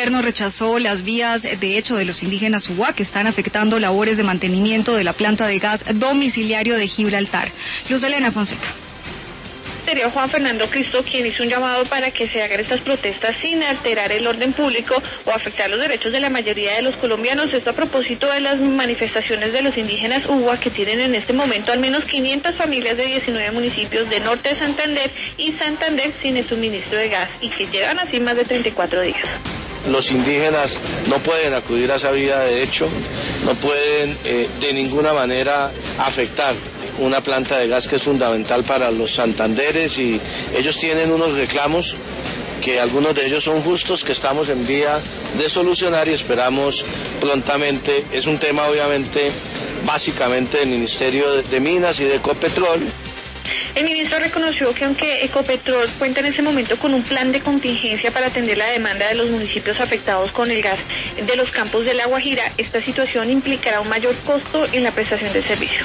gobierno rechazó las vías de hecho de los indígenas Uwa que están afectando labores de mantenimiento de la planta de gas domiciliario de Gibraltar. Luz Elena Fonseca. Sería Juan Fernando Cristo quien hizo un llamado para que se hagan estas protestas sin alterar el orden público o afectar los derechos de la mayoría de los colombianos. Esto a propósito de las manifestaciones de los indígenas Uwa que tienen en este momento al menos 500 familias de 19 municipios de norte de Santander y Santander sin el suministro de gas y que llevan así más de 34 días. Los indígenas no pueden acudir a esa vía de hecho, no pueden de ninguna manera afectar una planta de gas que es fundamental para los santanderes y ellos tienen unos reclamos que algunos de ellos son justos, que estamos en vía de solucionar y esperamos prontamente. Es un tema obviamente básicamente del Ministerio de Minas y de Ecopetrol. El ministro reconoció que aunque Ecopetrol cuenta en ese momento con un plan de contingencia para atender la demanda de los municipios afectados con el gas de los campos de La Guajira, esta situación implicará un mayor costo en la prestación del servicio.